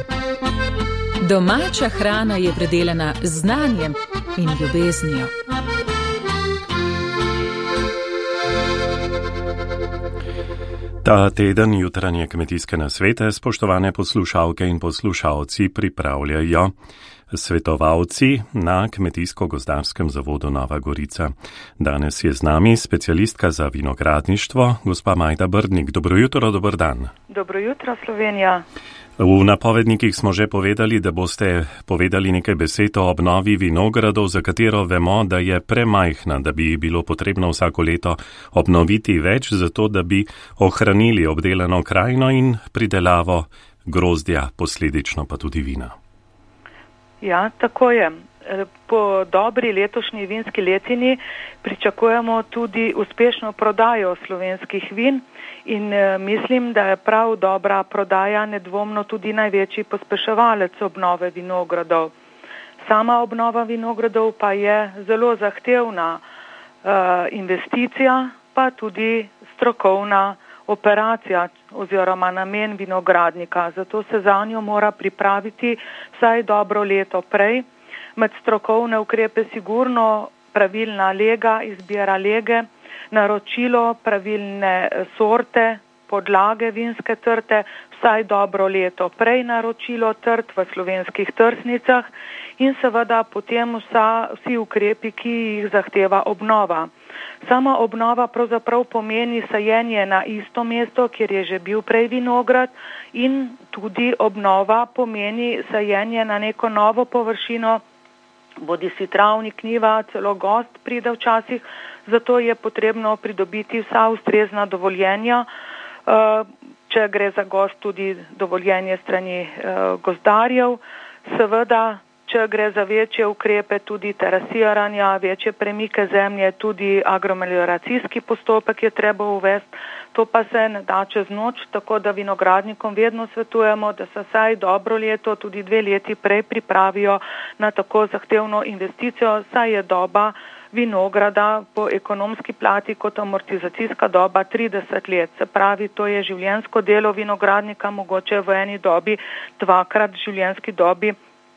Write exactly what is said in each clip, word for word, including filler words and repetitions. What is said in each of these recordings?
Domača hrana je predelana z znanjem in ljubeznijo. Ta teden jutranje kmetijske nasvete, spoštovane poslušalke in poslušalci, pripravljajo svetovalci na Kmetijsko-gozdarskem zavodu Nova Gorica. Danes je z nami specialistka za vinogradništvo, gospa Majda Brdnik. Dobro jutro, dober dan. Dobro jutro, Slovenija. V napovednikih smo že povedali, da boste povedali nekaj besed o obnovi vinogradov, za katero vemo, da je premajhna, da bi bilo potrebno vsako leto obnoviti več, zato da bi ohranili obdelano krajino in pridelavo grozdja, posledično pa tudi vina. Ja, tako je. Po dobri letošnji vinski letini pričakujemo tudi uspešno prodajo slovenskih vin in mislim, da je prav dobra prodaja nedvomno tudi največji pospeševalec obnove vinogradov. Sama obnova vinogradov pa je zelo zahtevna uh, investicija, pa tudi strokovna operacija oziroma namen vinogradnika. Zato se za njo mora pripraviti vsaj dobro leto prej. Med strokovne ukrepe sigurno pravilna lega, izbira lege, naročilo pravilne sorte, podlage vinske trte, vsaj dobro leto prej naročilo trt v slovenskih trsnicah in seveda potem vsa, vsi ukrepi, ki jih zahteva obnova. Sama obnova pravzaprav pomeni sajenje na isto mesto, kjer je že bil prej vinograd, in tudi obnova pomeni sajenje na neko novo površino, bodi si travnik, njiva, celo gozd pride včasih, zato je potrebno pridobiti vsa ustrezna dovoljenja, če gre za gozd tudi dovoljenje strani gozdarjev, seveda, če gre za večje ukrepe tudi terasiranja, večje premike zemlje, tudi agromelioracijski postopek je treba uvesti, to pa se ne da čez noč, tako da vinogradnikom vedno svetujemo, da se vsaj dobro leto, tudi dve leti prej pripravijo na tako zahtevno investicijo, saj je doba vinograda po ekonomski plati kot amortizacijska doba trideset let. Se pravi, to je življenjsko delo vinogradnika, mogoče v eni dobi, dvakrat življenjski dobi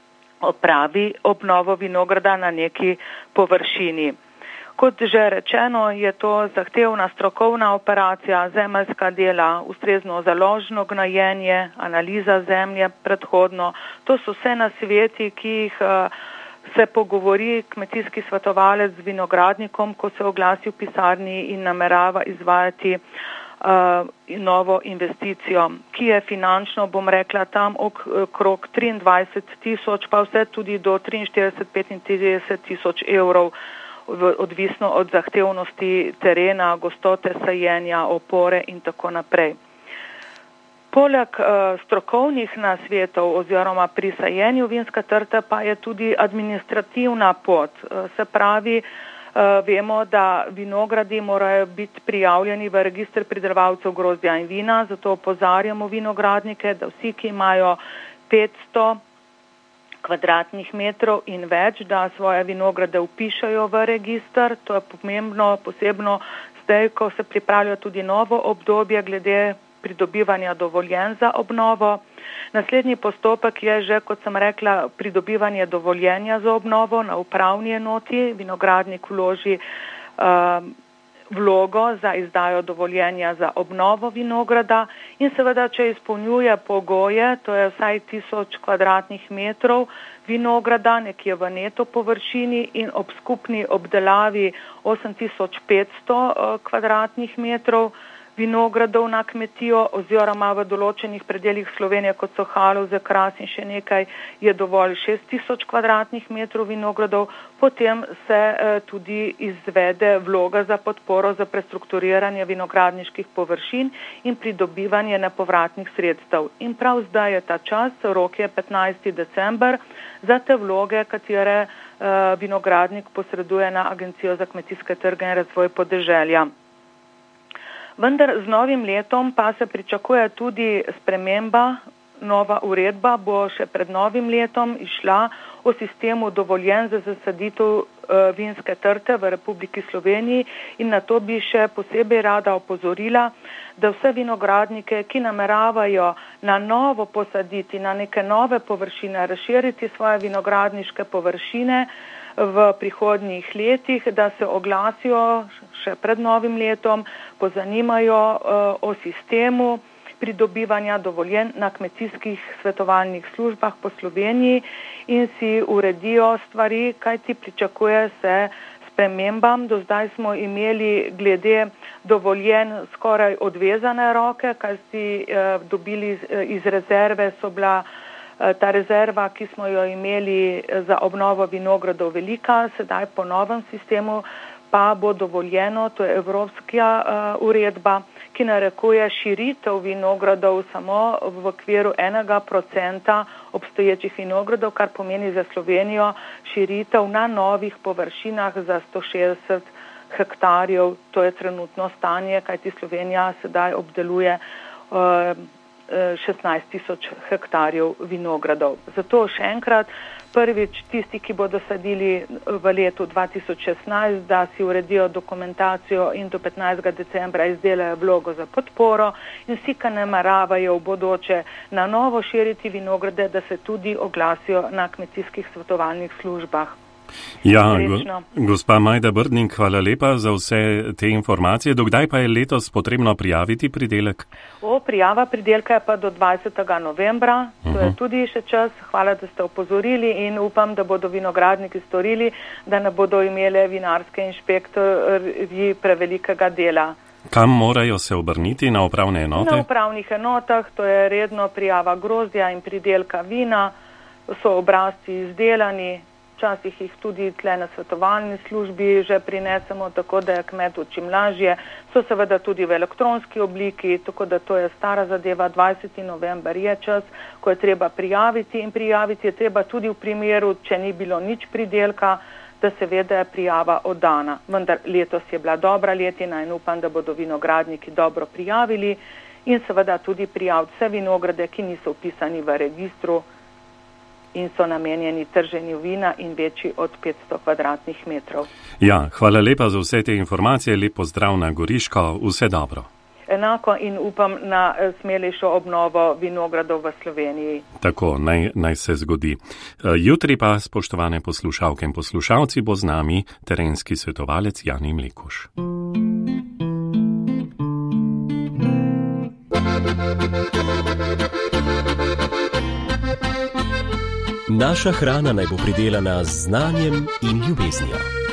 opravi obnovo vinograda na neki površini. Kot že rečeno, je to zahtevna strokovna operacija, zemeljska dela, ustrezno založno gnojenje, analiza zemlje predhodno. To so vse nasveti, ki jih se pogovori kmetijski svetovalec z vinogradnikom, ko se oglasi v pisarni in namerava izvajati uh, novo investicijo, ki je finančno, bom rekla, tam okrog triindvajset tisoč, pa vse tudi do triinštirideset, petintrideset tisoč evrov, odvisno od zahtevnosti terena, gostote sajenja, opore in tako naprej. Poleg uh, strokovnih nasvetov oziroma pri sajenju vinske trte pa je tudi administrativna pot. Uh, se pravi, uh, vemo, da vinogradi morajo biti prijavljeni v register pridelovalcev grozdja in vina, zato opozarjamo vinogradnike, da vsi, ki imajo petsto kvadratnih metrov in več, da svoje vinograde vpišajo v register. To je pomembno, posebno zdaj, ko se pripravlja tudi novo obdobje glede pridobivanja dovoljenj za obnovo. Naslednji postopek je že, kot sem rekla, pridobivanje dovoljenja za obnovo na upravni enoti. Vinogradnik vloži uh, vlogo za izdajo dovoljenja za obnovo vinograda in seveda, če izpolnjuje pogoje, to je vsaj tisoč kvadratnih metrov vinograda, nekje v neto površini in ob skupni obdelavi osem tisoč petsto kvadratnih metrov vinogradov na kmetijo oziroma v določenih predeljih Slovenije, kot so Haloze, Kras in še nekaj, je dovolj šest tisoč kvadratnih metrov vinogradov, potem se eh, tudi izvede vloga za podporo za prestrukturiranje vinogradniških površin in pridobivanje nepovratnih sredstev. In prav zdaj je ta čas, rok je petnajsti december, za te vloge, katere eh, vinogradnik posreduje na Agencijo za kmetijske trge in razvoj podeželja. Vendar z novim letom pa se pričakuje tudi sprememba nova uredba bo še pred novim letom išla o sistemu dovoljen za zasaditev vinske trte v Republiki Sloveniji in na to bi še posebej rada opozorila, da vse vinogradnike, ki nameravajo na novo posaditi, na neke nove površine, razširiti svoje vinogradniške površine v prihodnjih letih, da se oglasijo še pred novim letom, pozanimajo o sistemu pridobivanja dovoljen na kmetijskih svetovalnih službah po Sloveniji in si uredijo stvari, kaj ti pričakuje se spremembam. Do zdaj smo imeli glede dovoljen skoraj odvezane roke, kaj si eh, dobili iz rezerve, so bila eh, ta rezerva, ki smo jo imeli za obnovo vinogradov velika, sedaj po novem sistemu pa bo dovoljeno, to je evropska uh, uredba, ki narekuje širitev vinogradov samo v okviru enega procenta obstoječih vinogradov, kar pomeni za Slovenijo širitev na novih površinah za sto šestdeset hektarjev. To je trenutno stanje, kajti Slovenija sedaj obdeluje uh, šestnajst tisoč hektarjev vinogradov. Zato še enkrat, prvič tisti, ki bodo sadili v letu dva tisoč šestnajst, da si uredijo dokumentacijo in do petnajstega decembra izdelajo vlogo za podporo in vsi, ki nameravajo v bodoče na novo širiti vinograde, da se tudi oglasijo na kmetijskih svetovalnih službah. Ja, go, gospa Majda Brdnik, hvala lepa za vse te informacije. Dokdaj pa je letos potrebno prijaviti pridelek? O, prijava pridelka je pa do dvajsetega novembra, to uh-huh. je tudi še čas. Hvala, da ste opozorili in upam, da bodo vinogradniki storili, da ne bodo imele vinarske inšpektorji prevelikega dela. Kam morajo se obrniti? Na upravne enote? Na upravnih enotah, to je redno prijava grozdja in pridelka vina, so obrazci izdelani. Včasih jih tudi tle na svetovalni službi že prinesemo, tako da je kmetu čim lažje. So seveda tudi v elektronski obliki, tako da to je stara zadeva. dvajseti november je čas, ko je treba prijaviti in prijaviti je treba tudi v primeru, če ni bilo nič pridelka, da seveda je prijava oddana. Vendar letos je bila dobra letina in upam, da bodo vinogradniki dobro prijavili in seveda tudi prijaviti vse vinograde, ki niso vpisani v registru in so namenjeni trženju vina in večji od petsto kvadratnih metrov. Ja, hvala lepa za vse te informacije, lep pozdrav na Goriško, vse dobro. Enako in upam na smelejšo obnovo vinogradov v Sloveniji. Tako, naj, naj se zgodi. Jutri pa, spoštovane poslušalke in poslušalci, bo z nami terenski svetovalec Jani Mlekuž. Naša hrana naj bo pridelana z znanjem in ljubeznijo.